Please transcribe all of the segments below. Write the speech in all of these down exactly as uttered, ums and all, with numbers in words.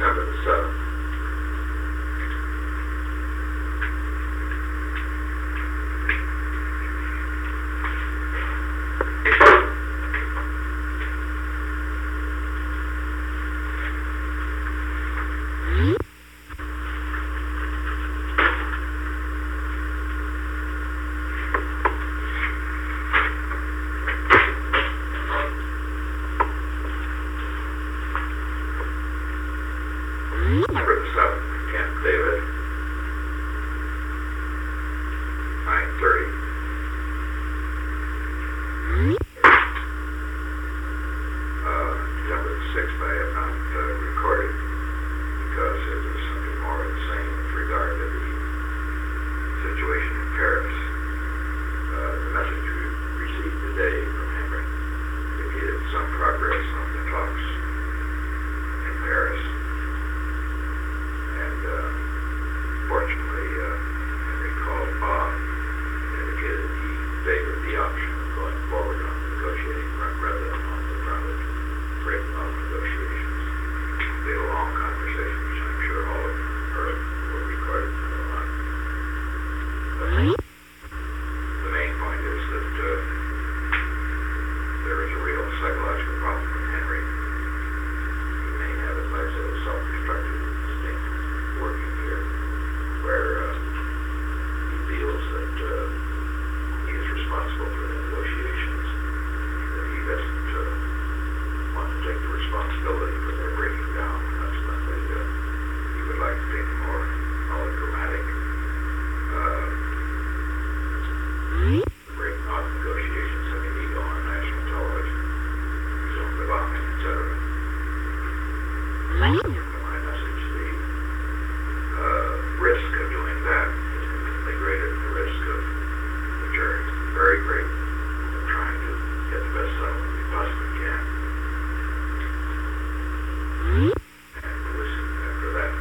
December the seventh. December the seventh, Camp David, nine thirty. Uh, December the sixth, I have not uh, recorded because it was something more of the same with regard to the situation in Paris. Uh, the message we received today from Henry indicated some progress on the talks in Paris. And uh, fortunately, uh, Henry called Bob and indicated he favored the option of going forward on the negotiating front rather than on the front of breaking off negotiations. They had a long conversation, which I'm sure all of you heard, were recorded online. But the main point is that uh, there is a real psychological problem with Henry. He may have, as I said, a self-destructive instinct working here, where uh, he feels that uh, he is responsible for the negotiations, that he doesn't uh, want to take the responsibility for their breaking down. Consequently, uh, he would like to take a more melodramatic uh, breaking off negotiations, having ego on national television, his own belonging, et cetera. My message, the uh, risk of doing that is infinitely greater than the risk of the jury. Very great of trying to get the best settlement we possibly can. And to listen after that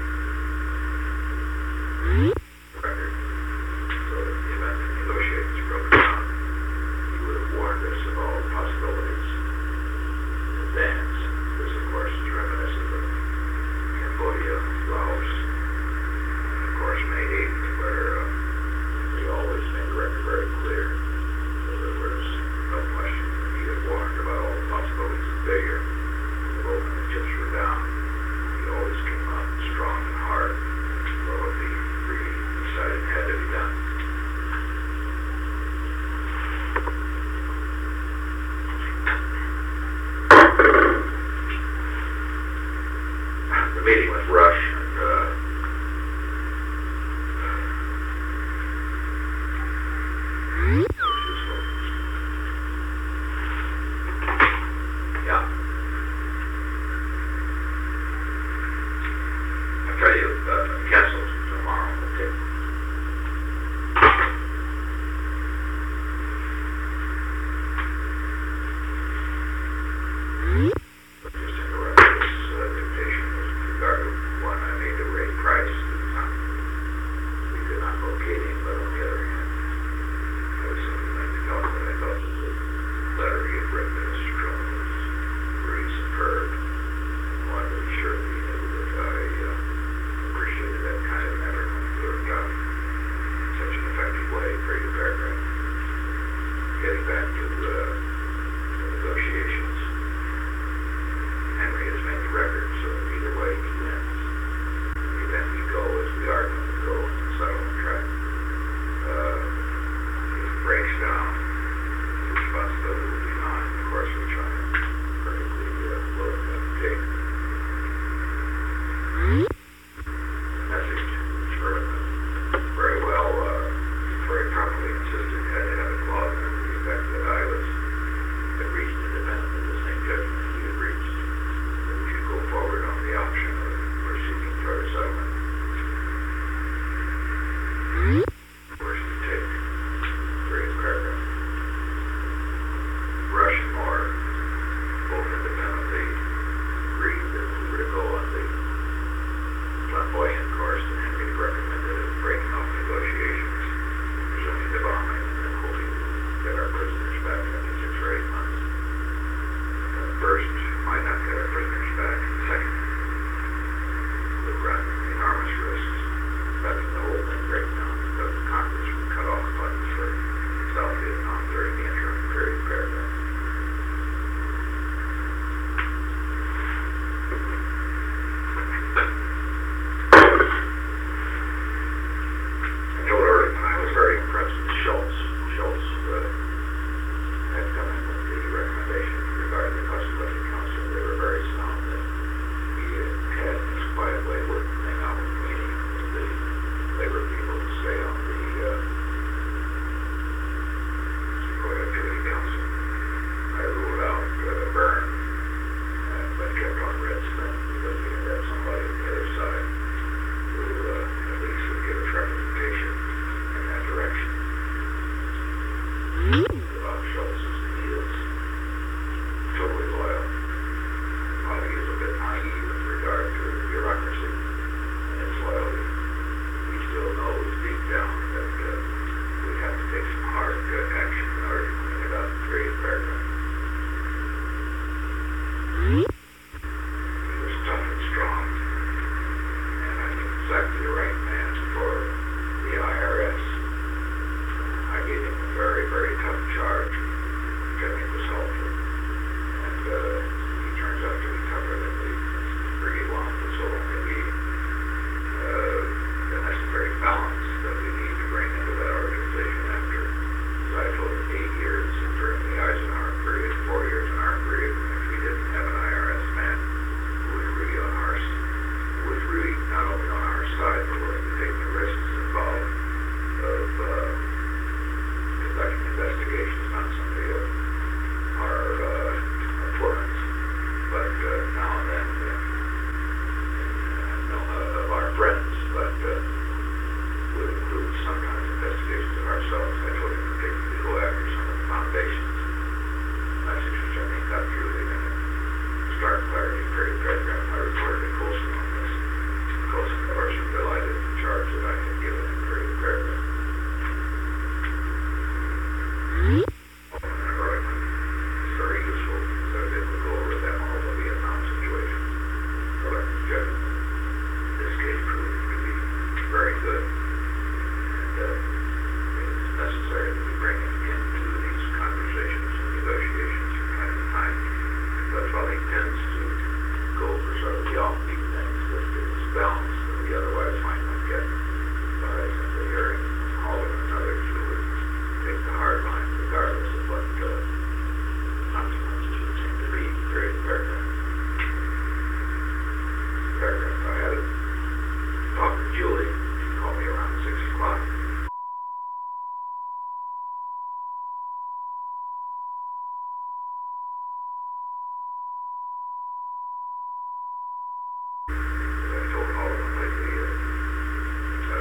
record, so that in the event the negotiations broke down, he would have warned us of all the possibilities in advance. This, of course, is reminiscent of Cambodia, Laos, and of course May eighth, where uh, we always made the record very clear that there was no question that he had warned about all the possibilities of failure. The moment the chips were down, he always came out strong and hard for what he really decided had to be done. The meeting was rushed, and uh, it was useful. Yeah. I'll tell you, uh, cancel tomorrow, okay? Just interrupt this uh, dictation with regard to one I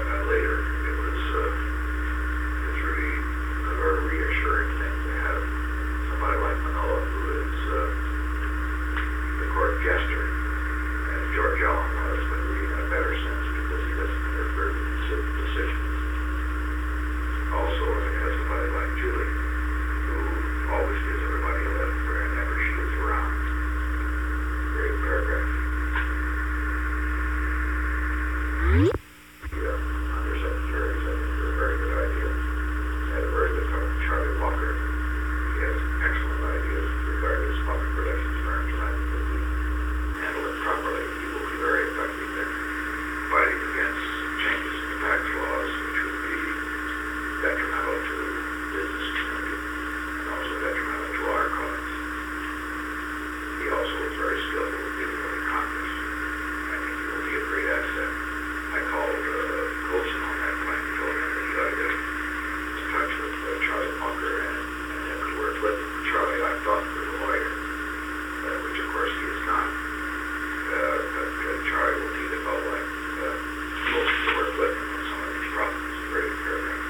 that later. It was, uh, it was really a very reassuring thing to have somebody like Manoa, who is uh, the court jester, as George Allen was, but really in a better sense because he doesn't interfere with deci- decisions. Also, it has somebody like Julie, who always gives everybody a lift whenever she is around. Great paragraph. The uh, undersecretaries, I think, are a very good idea. I had a very good talk with Charlie Walker. He has excellent ideas regarding public relations firms, and I think if we handle it properly, he will be very effective in fighting against changes in the tax laws, which would be detrimental to the business community and also detrimental to our cause. He also is very skillful with dealing with Congress. I think he will be a great asset. I called uh, Colson on that claim, told him that he ought to get in touch with uh, Charlie Munger and, and him to work with him. Charlie, I thought, was a lawyer, uh, which of course he is not. Uh, but uh, Charlie will need a fellow like uh, Colson to work with him on some of these problems. Great paragraph.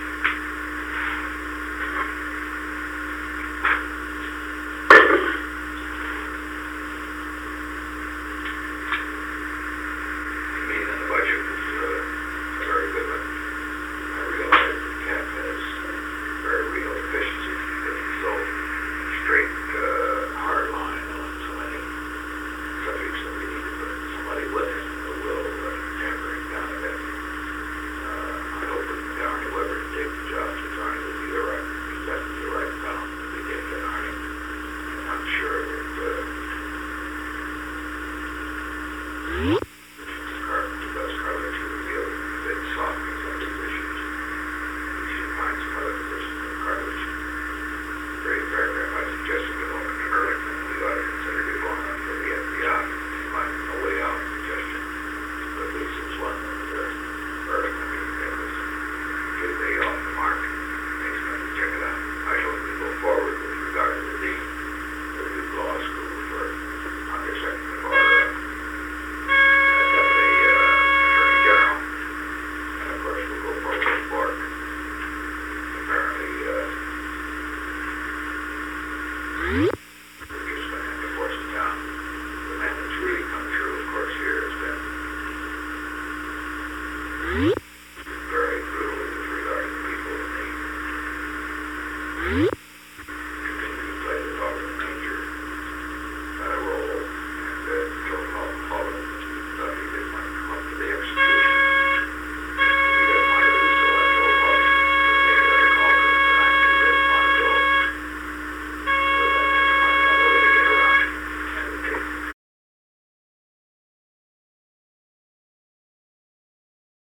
Meeting on the budget was uh, a very good one. I realized that Cap has very real efficiency because he's so straight, uh, hard line on so many subjects that we need to put somebody with him who will uh, temper him down a bit. Uh, I hope we can get Arnie Weber to take the job because Arnie would be the right, he's definitely the right fellow if we did get Arnie. And I'm sure that uh, because Carlos will be able to big soften some of these issues. We should find some other positions for Carlos. Great paragraph. I suggested to him earlier that we ought to consider diplomat for the F B I. It might be a way out suggestion, but at least it's one that uh, Ehrlichman can get us get way off the mark. Makes me have to check it out. I hope we go forward with regard to the dean of the Duke Law School for undersecretary for uh, Deputy uh, Attorney General, and of course we'll go forward with Bork. Apparently, uh, we're just going to have to force it down. The man that's really come through, of course, here has been very brutal with regard to the people in need.